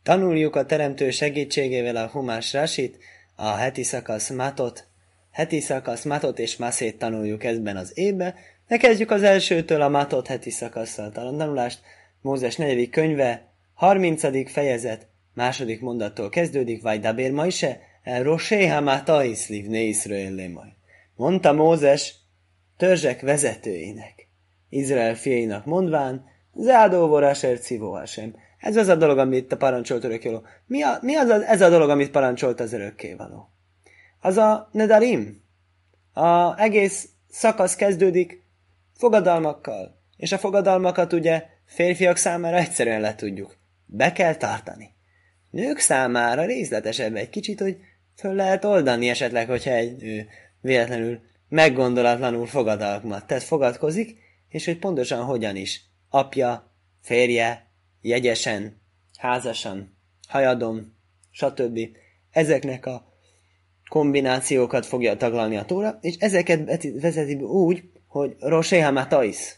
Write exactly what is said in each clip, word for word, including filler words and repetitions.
Tanuljuk a teremtő segítségével a Humás Rasit, a heti szakasz Matot, heti szakasz Matot és Maszét tanuljuk ebben az évben. Ne kezdjük az elsőtől a Matot heti szakasszal tanulást. Mózes negyedik könyve, harmincadik fejezet, második mondattól kezdődik, vagy Dabér Majse, el Rosé Hamatais livne Iszrael lemaj. Mondta Mózes törzsek vezetőinek, Izrael fiainak mondván, Zádó voraser civó hasem. Ez az a dolog, amit a parancsolt örökkévaló. Mi, a, mi az a, ez a dolog, amit parancsolt az örökkévaló? Az a nedarim. A egész szakasz kezdődik fogadalmakkal. És a fogadalmakat ugye férfiak számára egyszerűen le tudjuk. Be kell tartani. Nők számára részletesebb egy kicsit, hogy föl lehet oldani esetleg, hogyha egy ő, véletlenül meggondolatlanul fogadalmat tesz, fogadkozik, és hogy pontosan hogyan is. Apja, férje, jegyesen, házasan, hajadon, stb. Ezeknek a kombinációkat fogja taglalni a Tóra, és ezeket vezeti úgy, hogy Rosé Hamatais,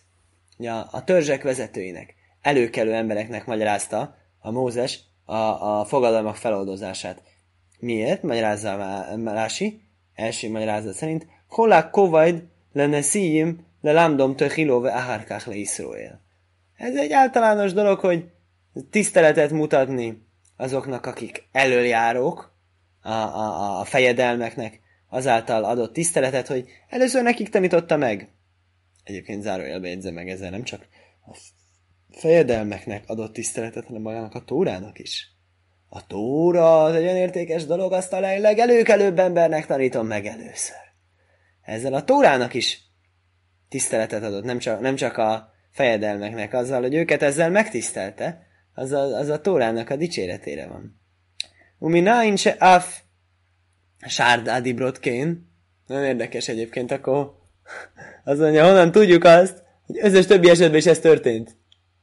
a törzsek vezetőinek, előkelő embereknek magyarázta a Mózes a, a fogadalmak feloldozását. Miért? Magyarázza Rási, első magyarázat szerint, Holák kovajd lenne szíjim, le lámdom töchilóve ahárkák le Iszrael. Ez egy általános dolog, hogy tiszteletet mutatni azoknak, akik elöljárók, a, a, a fejedelmeknek azáltal adott tiszteletet, hogy először nekik tanította meg. Egyébként zárójelbe jegyzem meg ezzel, nem csak a fejedelmeknek adott tiszteletet, hanem magának a Tórának is. A Tóra az egy olyan értékes dolog, azt a legelőkelőbb embernek tanítom meg először. Ezzel a Tórának is tiszteletet adott, nem csak, nem csak a fejedelmeknek, azzal, hogy őket ezzel megtisztelte, az a, az a Tórának a dicséretére van. Uminain se af sárd adibrotként. Nagyon érdekes egyébként, akkor az mondja, honnan tudjuk azt, hogy összes többi esetben is ez történt.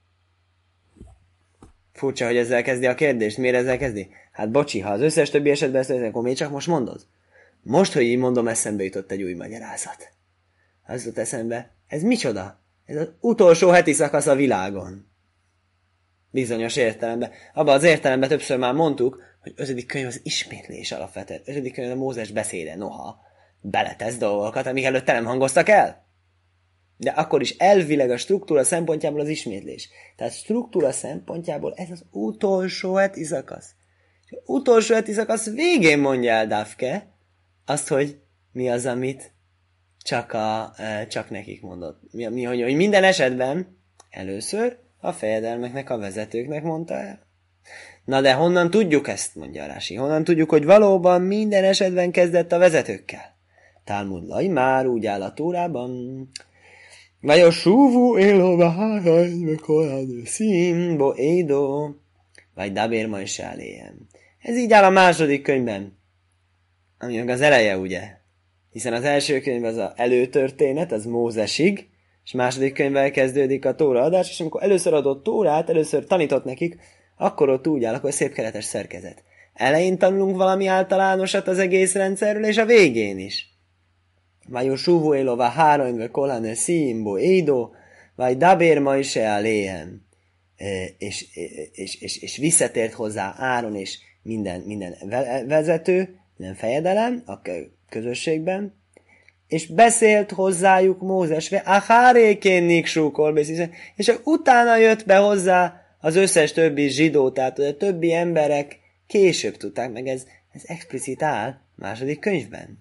Furcsa, hogy ezzel kezdi a kérdést. Miért ezzel kezdi? Hát bocsi, ha az összes többi esetben ez történt, akkor miért csak most mondod? Most, hogy így mondom, eszembe jutott egy új magyarázat. Az jutott eszembe. Ez micsoda? Ez az utolsó heti szakasz a világon. Bizonyos értelemben. Abban az értelemben többször már mondtuk, hogy ötödik könyv az ismétlés alapvetően. Ötödik könyv a Mózes beszéde, noha beletesz dolgokat, amik előtte nem hangoztak el. De akkor is elvileg a struktúra szempontjából az ismétlés. Tehát struktúra szempontjából ez az utolsó heti szakasz. Az utolsó heti szakasz végén mondja el Dafke azt, hogy mi az, amit csak, a, csak nekik mondott. Mi, mi, hogy, hogy minden esetben először a fejedelmeknek, a vezetőknek mondta el. Na de honnan tudjuk ezt, mondja Rási. Honnan tudjuk, hogy valóban minden esetben kezdett a vezetőkkel? Talmud laj már úgy áll a Tórában. Vajos súvú élóva hájaj, vekoládő színbo édó, vagy dabér majd se eléjem. Ez így áll a második könyvben, ami meg az eleje, ugye? Hiszen az első könyv az az előtörténet, az Mózesig, és második könyvvel kezdődik a Tóra adás, és amikor először adott Tórát, először tanított nekik, akkor ott úgy áll, akkor szép keretes szerkezet. Elején tanulunk valami általánosat az egész rendszerről, és a végén is. Vagy súvú élova három, kolane színbo édó, vagy dabér ma is eléhen. És, és, és, és visszatért hozzá Áron és minden, minden vezető, minden fejedelem a közösségben, és beszélt hozzájuk Mózesre, ahárékén niksú kolbész, és utána jött be hozzá az összes többi zsidó, tehát a többi emberek később tudták, meg ez, ez explicit áll második könyvben.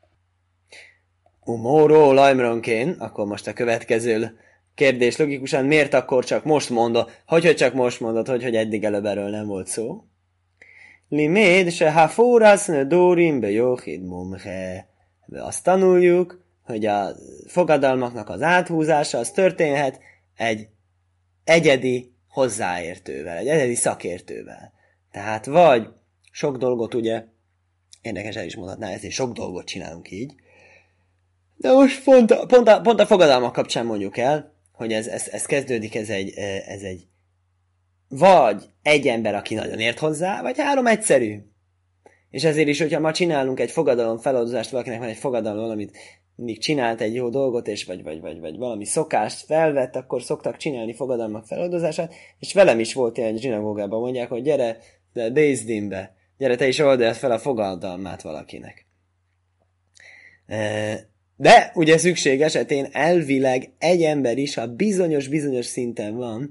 Umóró lajmronként, akkor most a következő kérdés logikusan, miért akkor csak most mondod, hogy, hogy csak most mondod, hogy, hogy eddig előbb erről nem volt szó? Liméd se ha fóraszne dórim be jóhid mumhe. Azt tanuljuk, hogy a fogadalmaknak az áthúzása az történhet egy egyedi hozzáértővel, egy egyedi szakértővel. Tehát vagy sok dolgot ugye, érdekes el is mondhatná ezt, és sok dolgot csinálunk így, de most pont a, pont a, pont a fogadalmak kapcsán mondjuk el, hogy ez, ez, ez kezdődik, ez egy, ez egy vagy egy ember, aki nagyon ért hozzá, vagy három egyszerű. És ezért is, hogyha ma csinálunk egy fogadalom feloldozást, valakinek van egy fogadalom, valamit mindig csinált egy jó dolgot, és vagy, vagy, vagy, vagy valami szokást felvett, akkor szoktak csinálni fogadalmak feloldozását, és velem is volt ilyen zsinagógában, mondják, hogy gyere, de Bézdinbe. Gyere, te is oldjad fel a fogadalmát valakinek. De ugye szükség esetén elvileg egy ember is, ha bizonyos-bizonyos szinten van,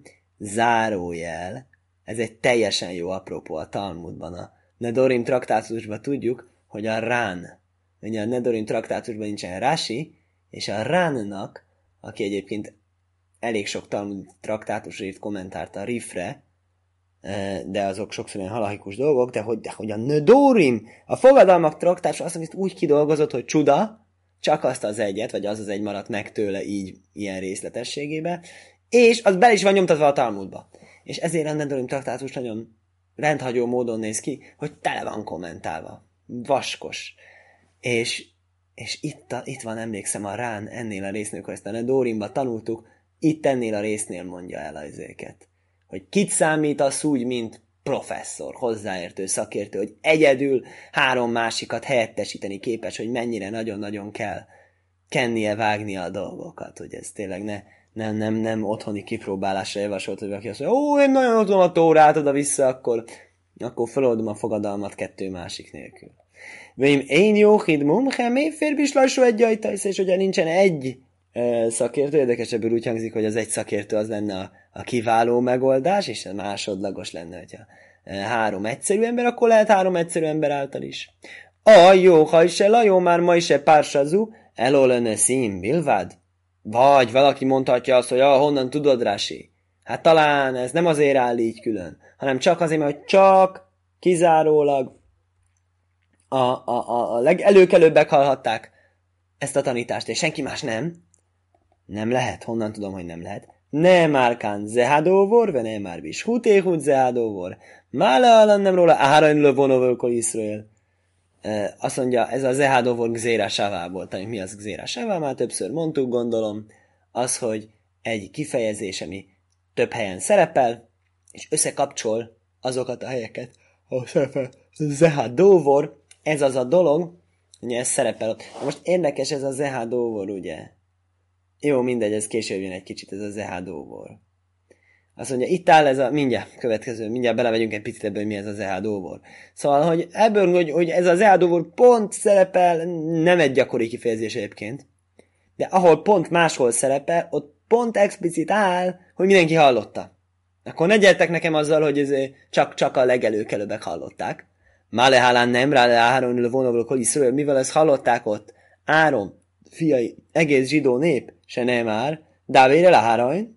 zárójel. Ez egy teljesen jó apropó a Talmudban. A Nedorim traktátusban tudjuk, hogy a Rán, ugye a Nedorim traktátusban nincsen Rashi, és a Ránnak, aki egyébként elég sok Talmud traktátusra írt kommentárt a Rifre, de azok sokszor ilyen halahikus dolgok, de hogy, de hogy a Nedorim, a fogadalmak traktátusa azt mondja, úgy kidolgozott, hogy csuda, csak azt az egyet, vagy az az egy maradt meg tőle így ilyen részletességébe, és az bele is van nyomtatva a Talmudba. És ezért a Nedorim traktátus nagyon rendhagyó módon néz ki, hogy tele van kommentálva. Vaskos. És, és itt, a, itt van, emlékszem, a Rán ennél a résznél, akkor ezt a Nedorimba tanultuk, itt ennél a résznél mondja el az őket. Hogy kit számít az úgy, mint professzor, hozzáértő, szakértő, hogy egyedül három másikat helyettesíteni képes, hogy mennyire nagyon-nagyon kell kennie, vágnia a dolgokat, hogy ez tényleg ne, nem, nem, nem otthoni kipróbálásra javasolt, hogy valaki azt mondja, ó, én nagyon otthon a Tórát oda-vissza, akkor, akkor feloldom a fogadalmat kettő másik nélkül. Vém én jó hid mumhe, mély férbis lassú egy ajtajsz, és ugye nincsen egy e, szakértő, érdekesebből úgy hangzik, hogy az egy szakértő az lenne a, a kiváló megoldás, és a másodlagos lenne, hogyha e, három egyszerű ember, akkor lehet három egyszerű ember által is. A jó, ha is el, a jó már ma is e pársazú, elolene szín, bilvád? Vagy valaki mondhatja azt, hogy ah, honnan tudod, Rási? Hát talán ez nem azért áll így külön, hanem csak azért, mert hogy csak kizárólag a, a, a, a legelőkelőbbek hallhatták ezt a tanítást, és senki más nem. Nem lehet. Honnan tudom, hogy nem lehet? Nem árkán zehádóvor, ve nem már bis hutéhut zehádóvor. Mále allan nem róla árain lövonövölkol Iszrael. Azt mondja, ez a zehádóvor gzéra savából. Tehát mi az gzéra savá? Már többször mondtuk, gondolom. Az, hogy egy kifejezés, ami több helyen szerepel, és összekapcsol azokat a helyeket, ahol szerepel zehádóvor. Ez az a dolog, ugye ez szerepel ott. Most érdekes ez a zehádóvor, ugye? Jó, mindegy, ez később jön egy kicsit, ez a zehádóvor. Azt mondja, itt áll ez a, mindjárt, következő, mindjárt belevegyünk egy picit ebből, hogy mi ez a zehádóvor. Szóval, hogy ebből, hogy, hogy ez a zehádóvor pont szerepel, nem egy gyakori kifejezés egyébként, de ahol pont máshol szerepel, ott pont explicit áll, hogy mindenki hallotta. Akkor ne gyertek nekem azzal, hogy ez csak, csak a legelőkelőbbek hallották. Mále hálán nem rá le Áron lövonavról Koliszről, mivel ezt hallották ott, Áron, fiai, egész zsidó nép, se nem már, Dávére Láhárain,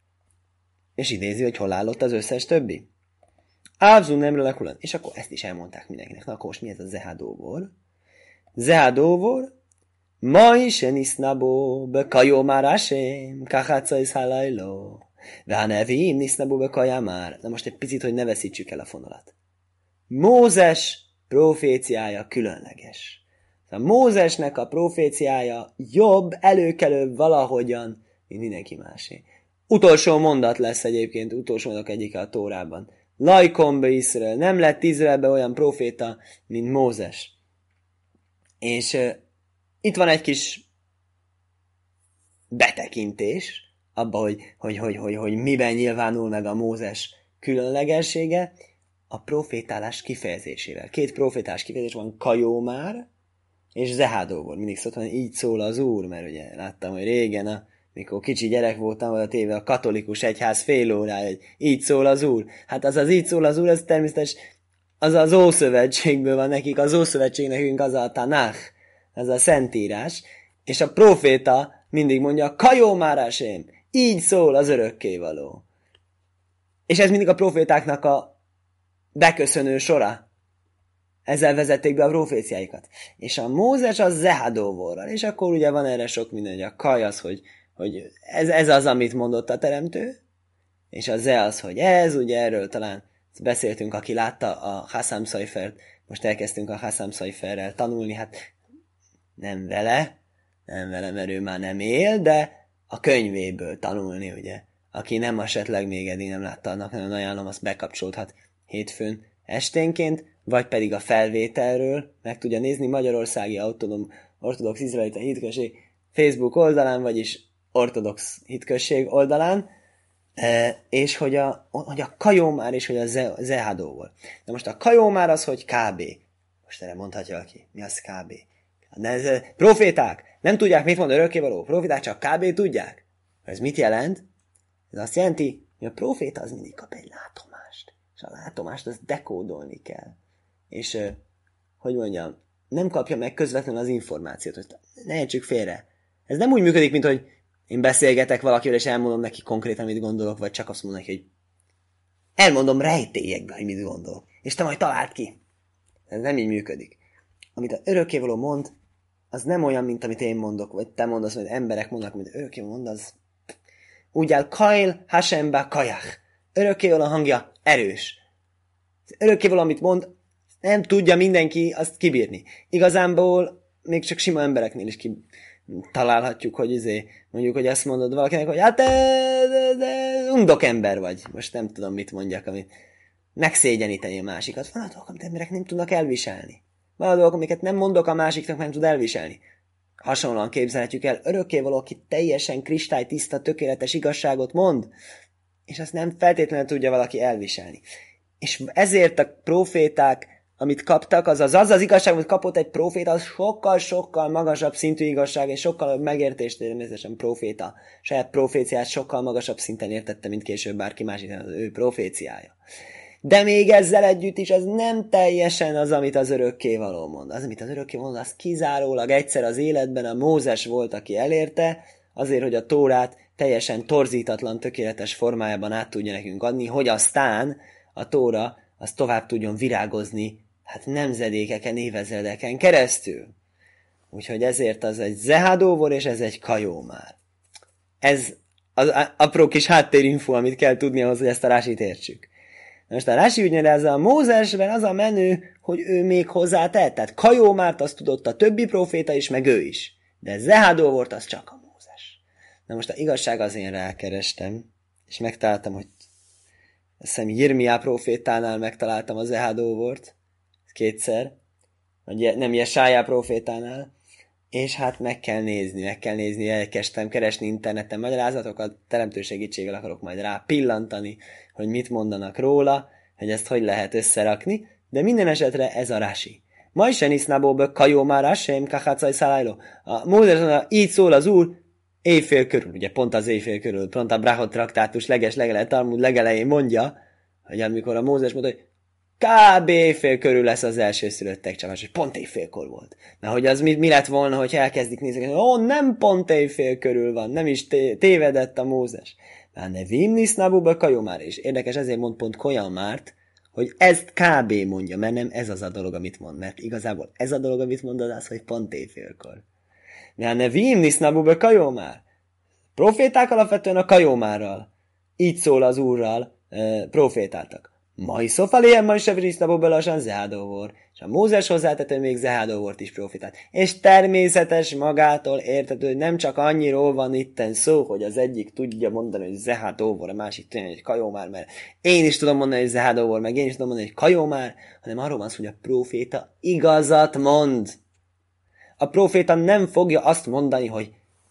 és idézi, hogy hol állott az összes többi. Ávzun nem lekulan. És akkor ezt is elmondták mindenkinek. Na akkor most mi ez a zehádóvor? Zehádóvor, ma is en isznabó, bekajó már ásém, kaháca is hálajló. Vá nevím, nisznabó bekajá már. Na most egy picit, hogy ne veszítsük el a fonalat. Mózes proféciája különleges. A Mózesnek a proféciája jobb, előkelőbb valahogyan, mint mindenki másé. Utolsó mondat lesz egyébként, utolsó mondat egyike a Tórában. Lajkombe Iszrael, nem lett Izraelbe olyan proféta, mint Mózes. És uh, itt van egy kis betekintés abba, hogy, hogy, hogy, hogy, hogy miben nyilvánul meg a Mózes különlegessége, a profétálás kifejezésével. Két profétálás kifejezés van, Kajómár és Zehádóvor. Mindig szoktam, így szól az Úr, mert ugye láttam, hogy régen, a, mikor kicsi gyerek voltam, vagy a téve a katolikus egyház fél órája, hogy így szól az Úr. Hát az az így szól az Úr, ez természetesen az az Ószövetségből van nekik, az Ószövetség nekünk az a Tanach, az a Szentírás, és a proféta mindig mondja, Kajómárásém, így szól az örökkévaló. És ez mindig a profétáknak a beköszönő sora. Ezzel vezették be a proféciáikat. És a Mózes az Zehádóvorral. És akkor ugye van erre sok minden, hogy a kaj az, hogy, hogy ez, ez az, amit mondott a teremtő, és a Ze az, hogy ez, ugye erről talán beszéltünk, aki látta a Hassam Szajfert, most elkezdtünk a Hassam Szajferrel tanulni, hát nem vele, nem vele, mert ő már nem él, de a könyvéből tanulni, ugye. Aki nem esetleg még eddig nem látta, annak nagyon ajánlom, azt bekapcsolódhat hétfőn esténként, vagy pedig a felvételről meg tudja nézni Magyarországi Autonóm Ortodox Izraelita Hitközség Facebook oldalán, vagyis Ortodox Hitközség oldalán, E, és hogy a, hogy a kajómár és hogy a ze, zehádó volt. De most a kajómár az, hogy kb. Most erre mondhatja aki, mi az kb. De ez, proféták nem tudják, mit mond örökkévaló. Proféták csak kb. Tudják. Ez mit jelent? Ez azt jelenti, hogy a proféta az mindig kap egy látomást. És a látomást az dekódolni kell. És, hogy mondjam, nem kapja meg közvetlenül az információt. Hogy ne értsük félre. Ez nem úgy működik, mint hogy én beszélgetek valakivel, és elmondom neki konkrétan, mit gondolok, vagy csak azt mondom neki, hogy elmondom rejtélyekbe, hogy mit gondolok. És te majd találd ki. Ez nem így működik. Amit az örökkévaló mond, az nem olyan, mint amit én mondok, vagy te mondasz, vagy emberek mondanak, amit örökkévaló mond, az úgy áll, Kail Hashemba Kajach. Örökkévaló hangja erős. Az örökkévaló, amit mond, nem tudja mindenki azt kibírni. Igazából még csak sima embereknél is ki találhatjuk, hogy izé, mondjuk, hogy azt mondod valakinek, hogy hát te, de, de undok ember vagy. Most nem tudom, mit mondjak, amit megszégyeníteni a másikat. Van a dolgok, amit emberek nem tudnak elviselni. Van a dolgok, amiket nem mondok a másiknak, nem tud elviselni. Hasonlóan képzelhetjük el, örökkévaló, aki teljesen kristálytiszta, tökéletes igazságot mond, és azt nem feltétlenül tudja valaki elviselni. És ezért a proféták, amit kaptak, az az, az az igazság, amit kapott egy proféta, az sokkal-sokkal magasabb szintű igazság, és sokkal megértést természetesen proféta. Saját proféciát sokkal magasabb szinten értette, mint később bárki másik, az ő proféciája. De még ezzel együtt is az nem teljesen az, amit az örökkévaló mond. Az, amit az örökkévaló mond, az kizárólag egyszer az életben a Mózes volt, aki elérte, azért, hogy a Tórát teljesen torzítatlan, tökéletes formájában át tudja nekünk adni, hogy aztán a Tóra az tovább tudjon virágozni, hát nemzedékeken, évezredeken keresztül. Úgyhogy ezért az egy zehádóvor, és ez egy kajómár. Ez az apró kis háttérinfo, amit kell tudni ahhoz, hogy ezt a rásit értsük. Most a Rási úgy nyilatkozza, a Mózesben az a menő, hogy ő még hozzátett. Tehát kajómárt azt tudott a többi proféta is, meg ő is. De zehádó volt az csak a Mózes. Na most a igazság az, én rákerestem, és megtaláltam, hogy azt hiszem Jirmiá profétánál megtaláltam a zehádó volt, kétszer, vagy nem Jesájá profétánál, és hát meg kell nézni, meg kell nézni, elkezdtem keresni interneten magyarázatokat, teremtő segítségével akarok majd rá pillantani, hogy mit mondanak róla, hogy ezt hogy lehet összerakni, de minden esetre ez a Rási. Ma is enisznából kajó már Hashem kachácaj szálláló. A Mózes mondja, így szól az Úr, éjfél körül, ugye pont az éjfél körül, pont a Brachot traktátus leges legele, Talmud legelején mondja, hogy amikor a Mózes mondja, hogy kb. Éjfél körül lesz az első szülöttek csapás, hogy pont éjfélkor volt. Na, hogy az mi, mi lett volna, hogy elkezdik nézni, hogy ó, nem pont éjfél körül van, nem is té- tévedett a Mózes. Már ne vimnisz nabuba kajomár, és érdekes, ezért mond pont kojamárt, hogy ezt kb. Mondja, mert nem ez az a dolog, amit mond, mert igazából ez a dolog, amit mondod, az, hogy pont éjfélkor. Már ne vimnisz nabuba kajomár. Proféták alapvetően a kajómárral. Így szól az Úrral, e, profétáltak. Mai szofalien ma is evrisztabó belasan zehádóvor. És a Mózes hozzátető még zehádóvort is profitált. És természetes magától értető, hogy nem csak annyiról van itten szó, hogy az egyik tudja mondani, hogy zehádóvor, a másik tudja, hogy kajómár, mert én is tudom mondani, hogy zehádóvor, meg én is tudom mondani, hogy kajómár, hanem arról van szó, hogy a proféta igazat mond. A proféta nem fogja azt mondani, hogy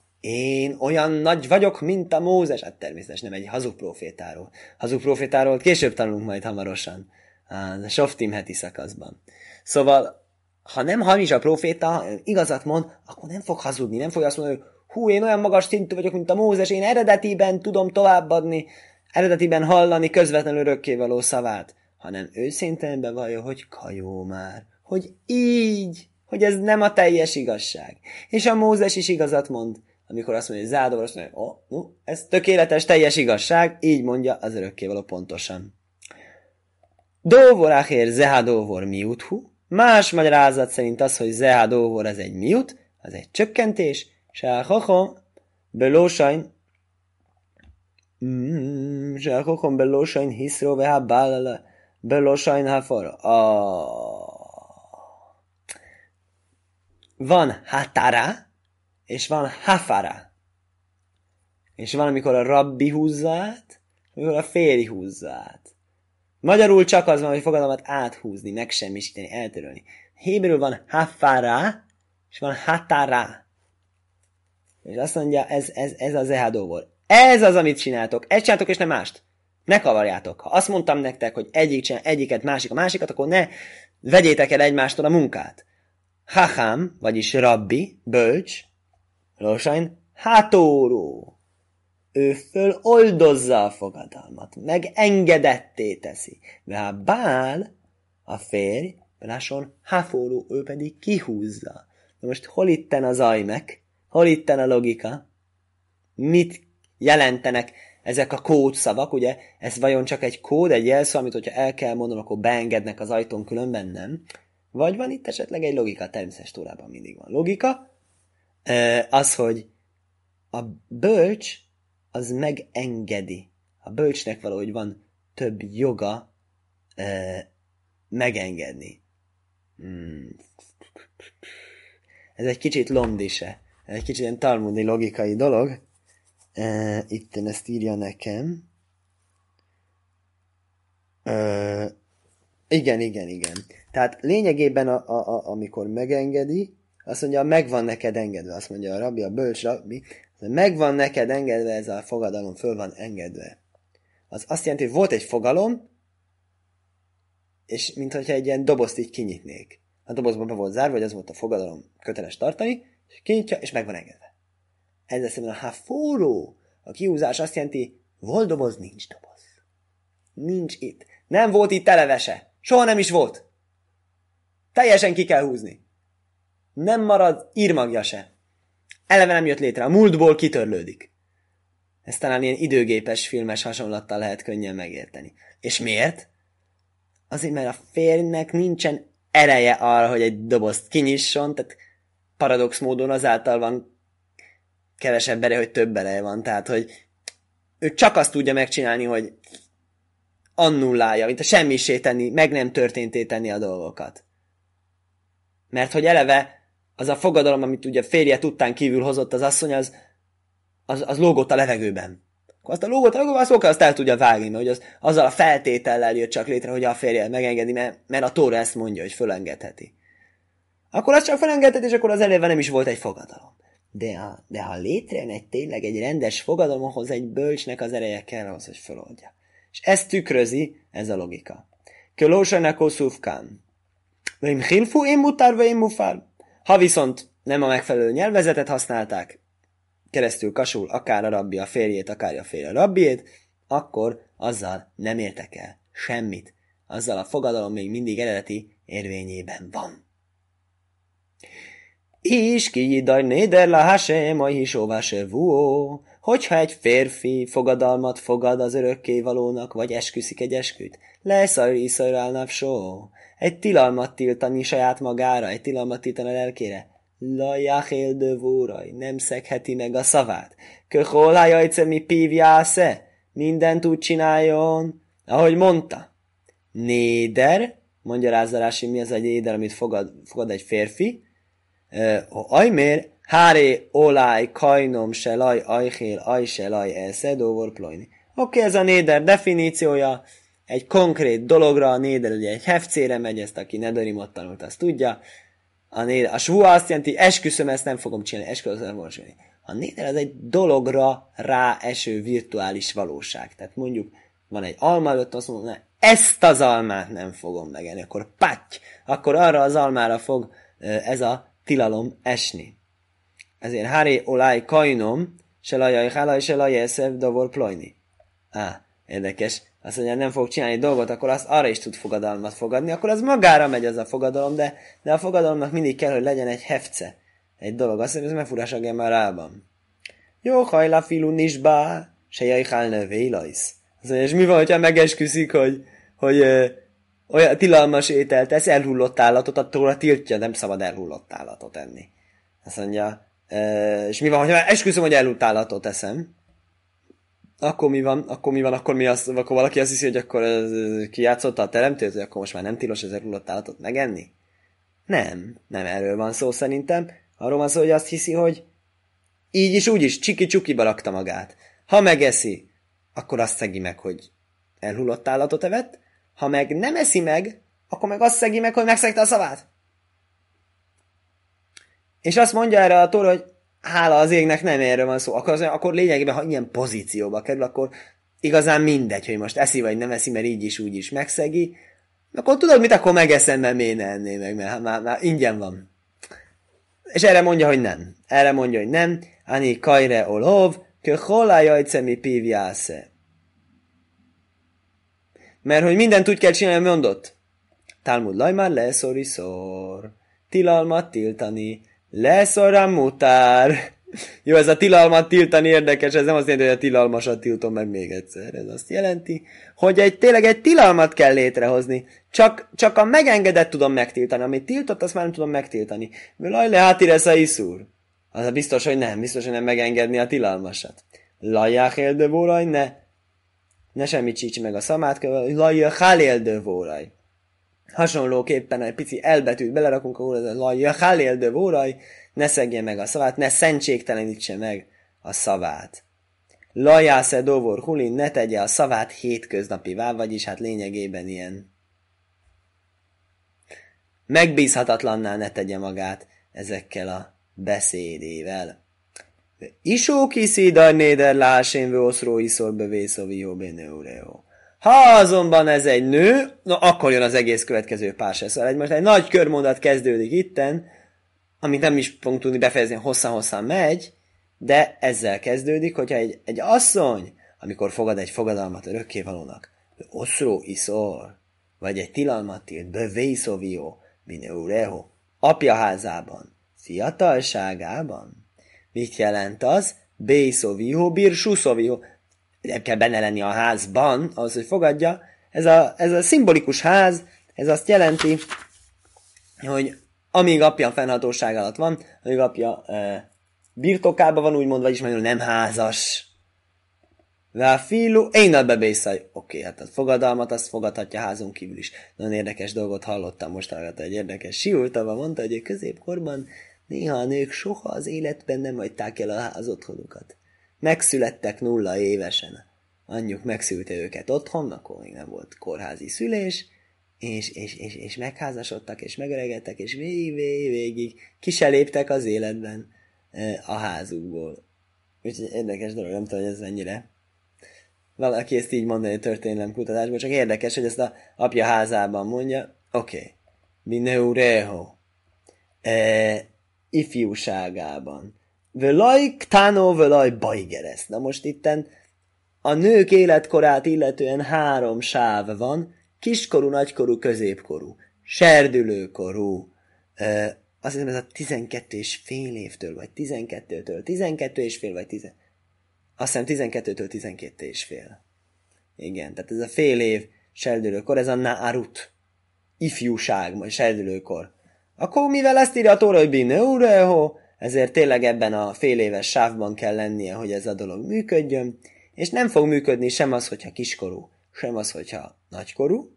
én olyan nagy vagyok, mint a Mózes. Hát természetesen nem egy hazug profétáról. Hazug profétáról később tanulunk majd hamarosan. A Softim heti szakaszban. Szóval, ha nem hamis a proféta, igazat mond, akkor nem fog hazudni. Nem fogja azt mondani, hogy hú, én olyan magas szintű vagyok, mint a Mózes, én eredetiben tudom továbbadni, eredetiben hallani közvetlenül örökkévaló szavát. Hanem őszintén bevallja, hogy kajó már. Hogy így, hogy ez nem a teljes igazság. És a Mózes is igazat mond. Amikor azt mondja, hogy zádóvor, azt mondja, hogy oh, no, ez tökéletes, teljes igazság, így mondja az örökkévaló pontosan. Dóvor achér zehádóvor miuthu, más magyarázat szerint az, hogy zehádóvor ez egy miut, az egy csökkentés, se a hochom belósain, se a hochom belósain hiszró vehá bálala, belósain hafar. Van hatara, és van hafara. És van, amikor a rabbi húzza át, amikor a férj húzza át. Magyarul csak az van, hogy fogalmat áthúzni, megsemmisíteni, eltörölni. Héberül van hafara, és van hatara. És azt mondja, ez, ez, ez az zehádóvor. Ez az, amit csináltok. Ezt csináltok, és nem mást. Ne kavarjátok. Ha azt mondtam nektek, hogy egyik csinál, egyiket, másik a másikat, akkor ne vegyétek el egymástól a munkát. Hachám, vagyis rabbi, bölcs, Lósain, hátóró. Ő föloldozza a fogadalmat, meg engedetté teszi. De a bál, a férj, láson, háfóró, ő pedig kihúzza. Na most hol itten az ajmek? Hol itten a logika? Mit jelentenek ezek a kódszavak, ugye? Ez vajon csak egy kód, egy jelszó, amit hogyha el kell mondanom, akkor beengednek az ajtón, különben nem? Vagy van itt esetleg egy logika? Természetes Tórában mindig van logika. Az, hogy a bölcs az megengedi. A bölcsnek valahogy van több joga megengedni. Hmm. Ez egy kicsit lomdise. Ez egy kicsit ilyen talmudi logikai dolog. Uh, itt ezt írja nekem. Uh, igen, igen, igen. Tehát lényegében, a, a, a, amikor megengedi, azt mondja, megvan neked engedve. Azt mondja a rabbi, a bölcs rabbi, megvan neked engedve, ez a fogadalom föl van engedve. Az azt jelenti, hogy volt egy fogalom, és mintha egy ilyen dobozt így kinyitnék. A dobozban be volt zárva, vagy az volt a fogadalom köteles tartani, és kinyitja, és meg van engedve. Ezzel szemben a háfóró, a kihúzás azt jelenti, volt doboz, nincs doboz. Nincs itt. Nem volt itt televese. Soha nem is volt. Teljesen ki kell húzni. Nem marad írmagja se. Eleve nem jött létre. A múltból kitörlődik. Ezt talán ilyen időgépes, filmes hasonlattal lehet könnyen megérteni. És miért? Azért, mert a férjnek nincsen ereje arra, hogy egy dobozt kinyisson, tehát paradox módon azáltal van kevesebb ereje, hogy több ereje van. Tehát, hogy ő csak azt tudja megcsinálni, hogy annullálja, mint a semmisé tenni, meg nem történté tenni a dolgokat. Mert hogy eleve az a fogadalom, amit ugye férje tudtán kívül hozott az asszony, az, az, az lógott a levegőben. Akkor azt a lógott a levegőben, azt, azt el tudja vágni, mert hogy az, azzal a feltétellel jött csak létre, hogy a férje megengedi, mert, mert a Tóra ezt mondja, hogy fölengedheti. Akkor azt csak fölengedheti, és akkor az eleve nem is volt egy fogadalom. De ha, de ha létrejön egy tényleg egy rendes fogadalom, ahhoz egy bölcsnek az ereje kell ahhoz, hogy föloldja. És ezt tükrözi ez a logika. Kölósanak oszufkán. Vém hilfu én mutár, vém mufár. Ha viszont nem a megfelelő nyelvezetet használták, keresztül kasul akár a rabbi a férjét, akár a férje a rabbiét, akkor azzal nem értek el semmit. Azzal a fogadalom még mindig eredeti érvényében van. És ki jidaj néder la hasem, a hisóvá se vuó. Hogyha egy férfi fogadalmat fogad az örökkévalónak, vagy esküszik egy esküt, leszajr iszajrálnáv só. Egy tilalmat tiltani saját magára, egy tilalmat tiltani a lelkére. Lajjáhél dövóraj, nem szegheti meg a szavát. Köholhájajce mi pívjásze, mindent úgy csináljon, ahogy mondta. Néder, mondja Rázarási, mi az egy néder, amit fogad, fogad egy férfi. Uh, ajmér, háré, oláj, kajnom, se laj, ajhél, aj, se laj, elsze, dóvor, plojni. Oké, ez a néder definíciója, egy konkrét dologra, a néder ugye egy hefcére megy, ezt aki nedarimot tanult, azt tudja. A, néder, a svua azt jelenti, esküszöm, ezt nem fogom csinálni, esküszöm, nem fogom csinálni. A néder az egy dologra ráeső virtuális valóság. Tehát mondjuk van egy alma előtt, azt mondom, ezt az almát nem fogom megenni, akkor patty, akkor arra az almára fog ez a tilalom esni. Ezért háré olaj kajnom, se lajaj hálaj, se lajaj eszev davor plojni. Á, érdekes. Azt mondja, nem fog csinálni dolgot, akkor azt arra is tud fogadalmat fogadni, akkor az magára megy az a fogadalom, de, de a fogadalomnak mindig kell, hogy legyen egy hefce. Egy dolog. Azt mondja, ez megfurásság már rában. Jó, hajlá filu nisbá, se jaj hálne vélajsz. Azt mondja, és mi van, hogyha megesküszik, hogy, hogy ö, olyan tilalmas ételt tesz, elhullott állatot, attól tiltja, nem szabad elhullott állatot enni. Azt mondja, ö, és mi van, hogyha esküszöm, hogy elhullott állatot eszem, akkor mi van, akkor mi van, akkor mi az, akkor valaki azt hiszi, hogy akkor kijátszotta a teremtőt, hogy akkor most már nem tilos az elhullott állatot megenni? Nem, nem erről van szó szerintem. Arról van szó, hogy azt hiszi, hogy így is, úgy is, csiki-csukiba rakta magát. Ha megeszi, akkor azt szegi meg, hogy elhullott állatot evett, ha meg nem eszi meg, akkor meg azt szegi meg, hogy megszegte a szavát. És azt mondja erre a Tóra, hogy hála az égnek nem erről van szó. Akkor, az, akkor lényegében, ha ilyen pozícióba kerül, akkor igazán mindegy, hogy most eszi vagy nem eszi, mert így is úgy is megszegi. Akkor tudod mit, akkor megeszem, mert miért ne enné meg, mert már, már ingyen van. És erre mondja, hogy nem. Erre mondja, hogy nem. Ani kajre olov, kö hollá jajce mi pívjásze. Mert hogy mindent úgy kell csinálni, mondott. Talmud lajmár leszori szor. Tilalmat tiltani. Leszorra mutár. Jó, ez a tilalmat tiltani érdekes, ez nem azt jelenti, hogy a tilalmasat tiltom meg még egyszer. Ez azt jelenti, hogy egy, tényleg egy tilalmat kell létrehozni. Csak, csak a megengedett tudom megtiltani. Amit tiltott, azt már nem tudom megtiltani. Laj le hátíresz a iszúr. Az biztos, hogy nem. Biztos, hogy nem megengedni a tilalmasat. Lajják éldövóraj, ne. Ne semmit csíts meg a szamát, lajják éldövóraj. Hasonlóképpen egy pici elbetűt belerakunk, ahol ez a lajják éldövóraj, ne szegje meg a szavát, ne szentségtelenítse meg a szavát. Lajásze dovor hulin, ne tegye a szavát hétköznapivá, vagyis hát lényegében ilyen megbízhatatlanná ne tegye magát ezekkel a beszédével. Isó kiszídaj néder lásén vő oszró iszor bevészovi jó beneureó. Ha azonban ez egy nő, no akkor jön az egész következő pársa. Szóval egy, most egy nagy körmondat kezdődik itten, amit nem is fogunk tudni befejezni, hosszan-hosszan megy, de ezzel kezdődik, hogyha egy, egy asszony, amikor fogad egy fogadalmat örökkévalónak, oszró iszor, vagy egy tilalmat tilt, bevészovió, bineureho, apja házában, fiatalságában. Mit jelent az? Bészóvió, birsúszóvió. Nem kell benne lenni a házban, ahhoz, hogy fogadja. Ez a, ez a szimbolikus ház, ez azt jelenti, hogy amíg apja fennhatóság alatt van, amíg apja e, birtokában van, úgymond, vagyis magyarul nem házas. Váfilu, én a bebészaj. Oké, hát a fogadalmat azt fogadhatja házon kívül is. Nagyon érdekes dolgot hallottam most, hallgatta egy érdekes siultava, mondta, hogy a középkorban néha a nők soha az életben nem hagyták el az otthonukat. Megszülettek nulla évesen. Anyjuk megszülte őket otthon, akkor még nem volt kórházi szülés, és, és, és, és megházasodtak, és megöregedtek, és végig, végig, végig ki se léptek az életben a házukból. Úgyhogy érdekes dolog, nem tudom, hogy ez mennyire. Valaki ezt így mondani történelemkutatásban, csak érdekes, hogy ezt a apja házában mondja. Oké. Okay. Bineureho. E, ifjúságában. Völaj ktánó, völaj bajgereszt. Na most itten a nők életkorát illetően három sáv van, kiskorú, nagykorú, középkorú, serdülőkorú, e, azt hiszem ez a tizenkettő és fél évtől, vagy tizenkettőtől, tizenkettő és fél, vagy tizen... Azt hiszem tizenkettőtől tizenkettő és fél. Igen, tehát ez a fél év serdülőkor, ez a nárut, ifjúság, majd serdülőkor. Akkor mivel ezt írja a Tóra, hogy bineureho, ezért tényleg ebben a fél éves sávban kell lennie, hogy ez a dolog működjön, és nem fog működni sem az, hogyha kiskorú, sem az, hogyha nagykorú.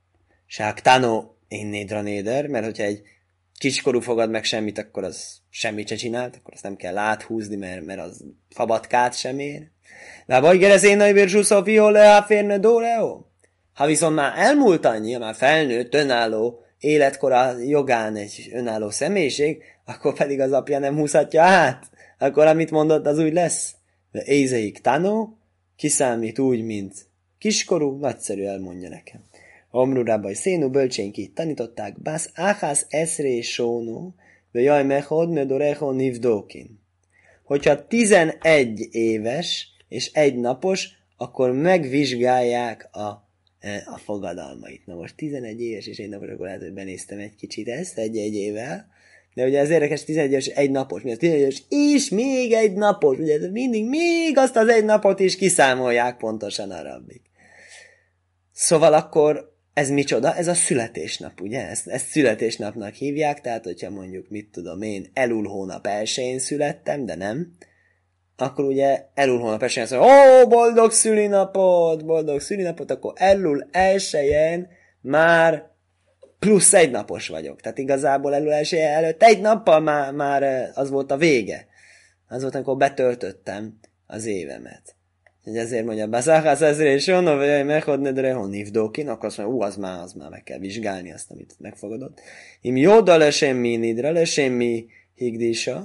Sáktánó én nédra néder, mert hogyha egy kiskorú fogad meg semmit, akkor az semmit se csinált, akkor azt nem kell áthúzni, mert, mert az fabatkát sem ér. De vagy gerezén nagy vérsú szofió leáférne dóreo? Ha viszont már elmúlt annyi, már felnőtt, önálló, életkora jogán egy önálló személyiség, akkor pedig az apja nem húzhatja át. Akkor amit mondott, az úgy lesz. De ézeik tanó, kiszámít úgy, mint kiskorú, nagyszerű elmondja nekem. Omrurába és szénú bölcsénk így tanították, bász áhász eszré sónó, de jaj mechod, medorecho nivdókin. Hogyha tizenegy éves és egy napos, akkor megvizsgálják a, a fogadalmait. Na most tizenegy éves és egy napos, akkor lehet, hogy benéztem egy kicsit ezt egy-egy évvel, de ugye ez érdekes, tizenegy éves egy napos, mi az tizenegy éves és még egy napos, ugye mindig még azt az egy napot is kiszámolják pontosan arabig. Szóval akkor ez micsoda? Ez a születésnap, ugye? Ezt, ezt születésnapnak hívják, tehát hogyha mondjuk, mit tudom én, Elul hónap elsején születtem, de nem, akkor ugye Elul hónap elsején azt mondja, ó, boldog szülinapot, boldog szülinapot, akkor Elul elsején már plusz egy napos vagyok. Tehát igazából Elul elsején előtt egy nappal már, már az volt a vége. Az volt, amikor betöltöttem az évemet. Hogy ezért mondja, Baszáhász ezre és onnan, vagy meghodne dreho nivdókin, akkor azt mondja, ú, az már, az már meg kell vizsgálni azt, amit megfogadott. Im jóda le semmi nidra, le semmi higdísa,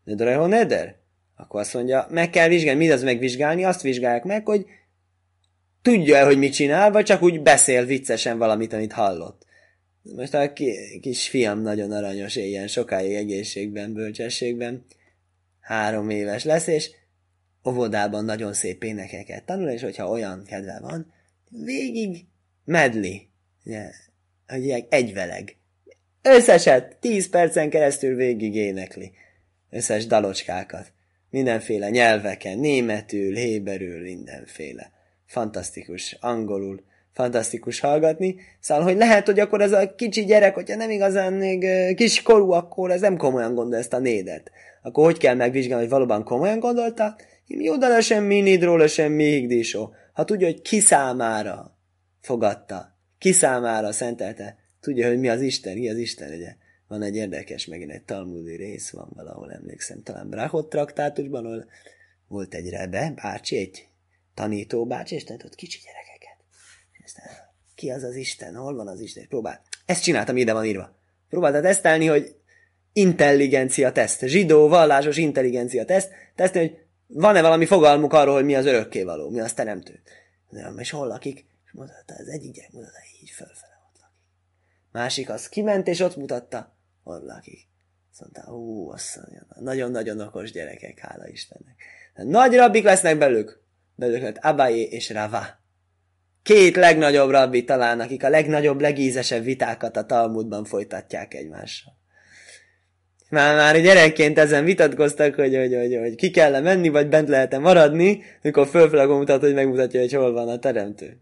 Nödreho neder? Akkor azt mondja, meg kell vizsgálni. Mi az megvizsgálni? Azt vizsgálják meg, hogy tudja-e, hogy mit csinál, vagy csak úgy beszél viccesen valamit, amit hallott. Most a kis fiam nagyon aranyos, ilyen sokáig egészségben, bölcsességben, három éves lesz, és óvodában nagyon szép énekeket tanul, és hogyha olyan kedve van, végig medli, ugye, egyveleg. Összeset, tíz percen keresztül végig énekli. Összes dalocskákat. Mindenféle nyelveken, németül, héberül, mindenféle. Fantasztikus, angolul, fantasztikus hallgatni. Szóval, hogy lehet, hogy akkor ez a kicsi gyerek, hogyha nem igazán még kiskorú, akkor ez nem komolyan gondol ezt a nédet. Akkor hogy kell megvizsgálni, hogy valóban komolyan gondolta? Jó, de semmi nidról, semmi higdísó. Ha tudja, hogy ki számára fogadta, ki számára szentelte, tudja, hogy mi az Isten, ki az Isten, ugye? Van egy érdekes, megint egy talmudi rész, van valahol, emlékszem, talán Brachot traktátusban, ahol volt egy rebe, bácsi, egy tanító bácsi, és tanított kicsi gyerekeket. És aztán, ki az az Isten, hol van az Isten? És próbál. Ezt csináltam, ide van írva. Próbálta tesztelni, hogy intelligencia teszt, zsidó, vallásos intelligencia teszt, tesztelni, hogy van-e valami fogalmuk arról, hogy mi az örökkévaló, mi az teremtő. És hol lakik? És mutatta, az egyik gyerek mutatta, így fölfele ott lakik. Másik az kiment, és ott mutatta, ott lakik. Azt mondta, ú, azt mondja, nagyon-nagyon okos gyerekek, hála Istennek. Nagy rabbik lesznek belőlük. Belőlük lett Abaye és Rava. Két legnagyobb rabbi talán, akik a legnagyobb, legízesebb vitákat a Talmudban folytatják egymással. Már, már gyerekként ezen vitatkoztak, hogy, hogy, hogy, hogy ki kell menni, vagy bent lehet-e maradni, mikor fölfele mutat, hogy megmutatja, hogy hol van a teremtő.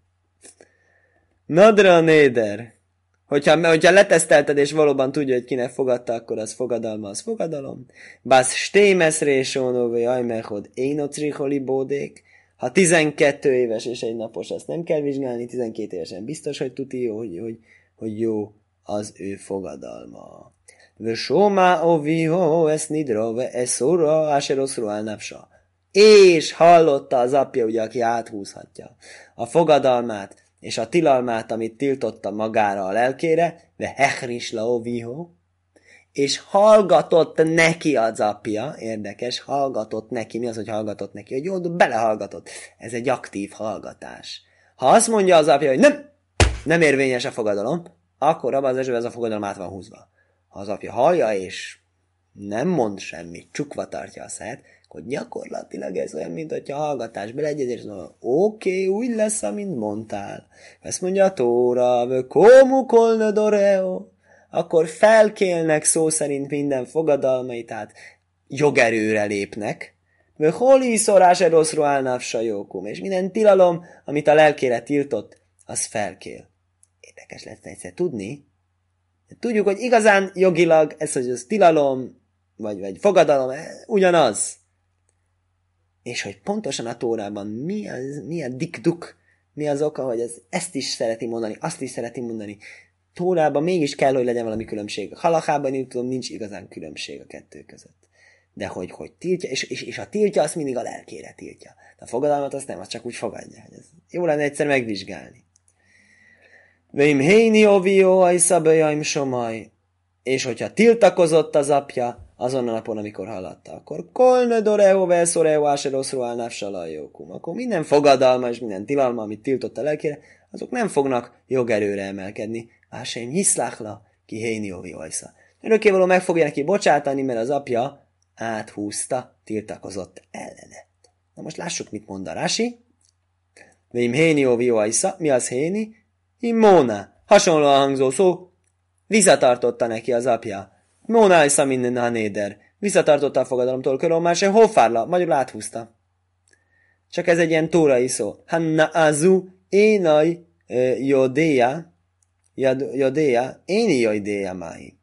Nadra néder. Hogyha, hogyha letesztelted, és valóban tudja, hogy kinek fogadta, akkor az fogadalma, az fogadalom. Bász stémes résónóvé ajmechod énocriholi bódék. Ha tizenkét éves és egy napos, azt nem kell vizsgálni, tizenkét évesen biztos, hogy tuti jó, hogy, hogy, hogy jó az ő fogadalma. Vösómá oviho ezt nidrove eszóra áseroszról elnapsa. És hallotta az apja, ugye, aki áthúzhatja a fogadalmát, és a tilalmát, amit tiltotta magára a lelkére, ve hechrisla oviho, és hallgatott neki az apja, érdekes, hallgatott neki, mi az, hogy hallgatott neki, hogy jó, belehallgatott. Ez egy aktív hallgatás. Ha azt mondja az apja, hogy nem, nem érvényes a fogadalom, akkor abban az esetben ez a fogadalom át van húzva. Ha az apja hallja, és nem mond semmit, csukva tartja a száját, akkor gyakorlatilag ez olyan, mint hogyha hallgatás beleegyezés, mondja, oké, úgy lesz, amint mondtál. Ezt mondja a Tóra, komu kolne doreo, akkor felkélnek szó szerint minden fogadalmait, tehát jogerőre lépnek, vagy holi szorás eroszro állnávsa jókum, és minden tilalom, amit a lelkére tiltott, az felkél. Érdekes lesz egyszer tudni. Tudjuk, hogy igazán jogilag ez, hogy ez tilalom, vagy, vagy fogadalom, ugyanaz. És hogy pontosan a Tórában mi, az, mi a dikduk, mi az oka, hogy ez, ezt is szereti mondani, azt is szereti mondani. Tórában mégis kell, hogy legyen valami különbség. Halachában én tudom, nincs igazán különbség a kettő között. De hogy, hogy tiltja, és, és, és a tiltja, azt mindig a lelkére tiltja. De a fogadalmat azt nem, azt csak úgy fogadja. Hogy ez jó lenne egyszer megvizsgálni. Vém héni ovió ajszaböjaim somaj. És hogyha tiltakozott az apja, azon a napon, amikor hallatta, akkor kolne doreo velszoreo áseroszro álnávsalajókum. Akkor minden fogadalma és minden tilalma, amit tiltott a lelkére, azok nem fognak jogerőre emelkedni. Ásém hiszlákla, ki héni ovió ajsza. Örökkévaló meg fogja neki bocsátani, mert az apja áthúzta, tiltakozott ellene. Na most lássuk, mit mond a Rási. Vém héni ovió ajsza. Mi az héni? Móna. Hasonlóan hangzó szó. Visszatartotta neki az apja. Móna ajsza minden a néder. Visszatartotta a fogadalomtól, körül már se hófárla, magyarul áthúzta. Csak ez egy ilyen tórai szó. Hanna azu énaj jodéja, jodéja, éni jodéja máhi.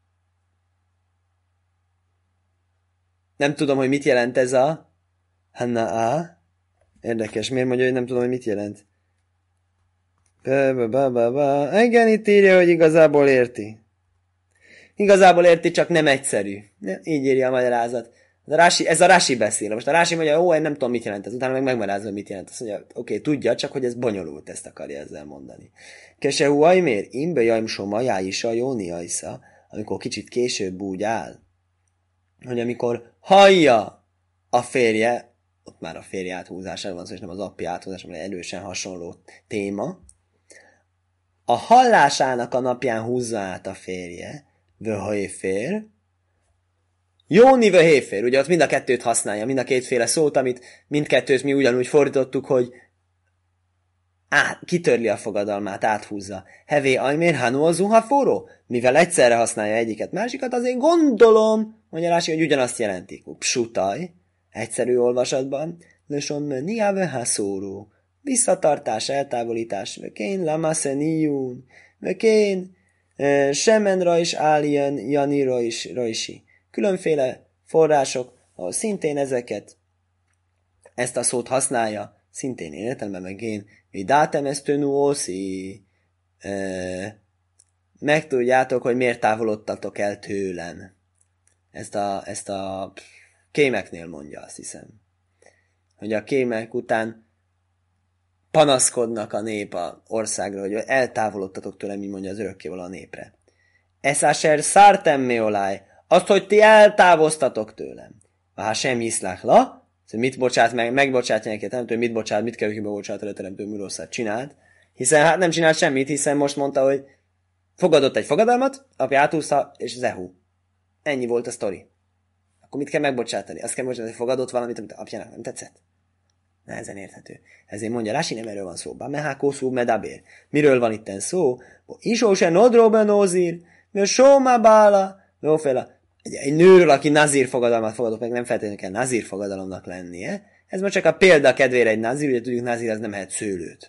Nem tudom, hogy mit jelent ez a Hanna a. Érdekes, miért mondja, hogy nem tudom, hogy mit jelent. Ba, ba, ba, ba, ba. Igen, itt írja, hogy igazából érti. Igazából érti, csak nem egyszerű. Így írja a magyarázat. Ez a Rási, ez a Rási beszél. Most a Rási mondja, ó, én nem tudom, mit jelent ez. Utána meg megmagyarázza, mit jelent. Azt mondja, oké, okay, tudja, csak hogy ez bonyolult, ezt akarja ezzel mondani. Kesehu ajmér, imbe jaim soma, jáisa, jóni ajsza, amikor kicsit később úgy áll. hogy amikor hallja a férje, ott már a férje áthúzására van szó, és nem az apja áthúzása, mert egy erősen hasonló téma, a hallásának a napján húzza át a férje, vöhajfér, Jóni vöhéfér, ugye ott mind a kettőt használja, mind a kétféle szót, amit mindkettőt mi ugyanúgy fordítottuk, hogy át, kitörli a fogadalmát, áthúzza. Hevé ajmér hanózú ha forró? Mivel egyszerre használja egyiket, másikat, azért gondolom, mondja Rási, hogy ugyanazt jelentik. Psutaj, egyszerű olvasatban, löson niave haszóró. Visszatartás, eltávolítás, vökén lamaszeniún, vökén semenra is álljen janira is rajsi. Különféle források, ahol szintén ezeket, ezt a szót használja, szintén én értelmem meg én, hogy dátem ezt ószi, megtudjátok, hogy miért távolodtatok el tőlem. Ezt a, ezt a kémeknél mondja, azt hiszem. Hogy a kémek után panaszkodnak a nép a országra, hogy eltávolodtatok tőlem, mi mondja az örökkévaló a népre. Eszáser szártem meoláj, azt, hogy ti eltávoztatok tőlem. Ha sem hiszlák la, mit bocsát meg, megbocsátja neked, nem tudom, mit bocsát, mit kell, hogy bocsát a teremtő, mi rosszat csinált. Hiszen hát nem csinált semmit, hiszen most mondta, hogy fogadott egy fogadalmat, apja átúszta, és zehu. Ennyi volt a sztori. Akkor mit kell megbocsátani? Azt kell bocsátani, hogy fogadott valamit, amit apjának nem tetszett. Nehezen érthető. Ezért mondja, Rási, nem erről van szó. Bamehákószú medabér. Miről van itten szó? Isóse nodróben ózír, mert sóma bála, lóféle. Egy, egy nőről, aki nazír fogadalmat fogadott, meg nem feltétlenül kell nazír fogadalomnak lennie. Ez most csak a példa kedvére egy nazír, ugye tudjuk, nazír az nem ehet szőlőt.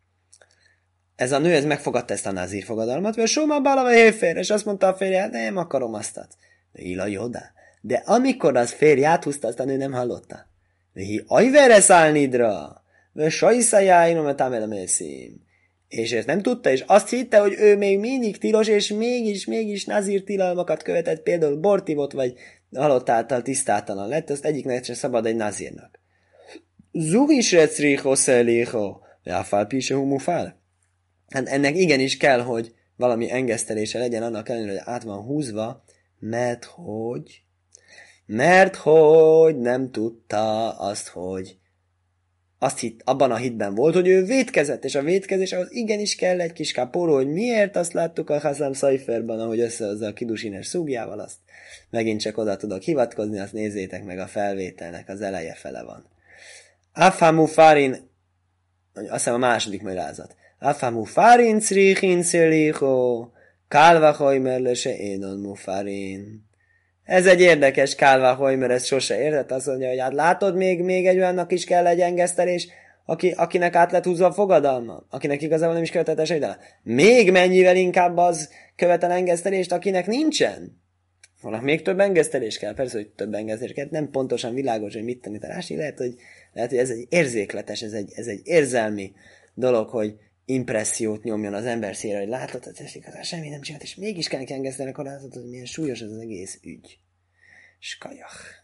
Ez a nő, ez megfogadta ezt a nazír fogadalmat, mert sóma bála vagy héfér, és azt mondta a férje, nem akarom aztat. De ila joda. De amikor az férj áthúzta, azt a nő nem hallotta. De hi ajvere szállnidra, mert sajszajáinom a támelemeszém. És ezt nem tudta, és azt hitte, hogy ő még mindig tilos, és mégis, mégis nazír tilalmakat követett, például bortivot, vagy halott által tisztátalan lett, azt egyiknek sem szabad egy nazírnak. Zuhisrecriho szeliho, jáfál pise humufál. Hát ennek igenis kell, hogy valami engesztelése legyen, annak ellenére, hogy át van húzva, mert hogy... Mert hogy nem tudta azt, hogy azt hitt, abban a hitben volt, hogy ő vétkezett, és a vétkezés ahhoz igenis kell egy kis kápóró, hogy miért, azt láttuk a Hazám Szajferban, ahogy összehozza a kidusiner szúgjával, azt megint csak oda tudok hivatkozni, azt nézzétek meg, a felvételnek az eleje fele van. Afamu farin, azt hiszem a második magyarázat. Afamu farin crichin szilicho, kálva hojmerlese énon mufarin. Ez egy érdekes kálva hojmer, ezt sose értett, azt mondja, hogy hát látod, még, még egy olyannak is kell egy engesztelés, aki, akinek át lett húzva a fogadalma, akinek igazából nem is követett esélytelen. Még mennyivel inkább az követel engesztelést, akinek nincsen. Vannak még több engesztelés kell, persze, hogy több engesztelés kell, nem pontosan világos, hogy mit tanít a Rási, lehet, hogy, lehet, hogy ez egy érzékletes, ez egy, ez egy érzelmi dolog, hogy impressziót nyomjon az ember színre, hogy látod, hogy ez igazán semmi nem csinált, és mégis kell engesztelni a korlátot, hogy milyen súlyos ez az egész ügy. Skajach.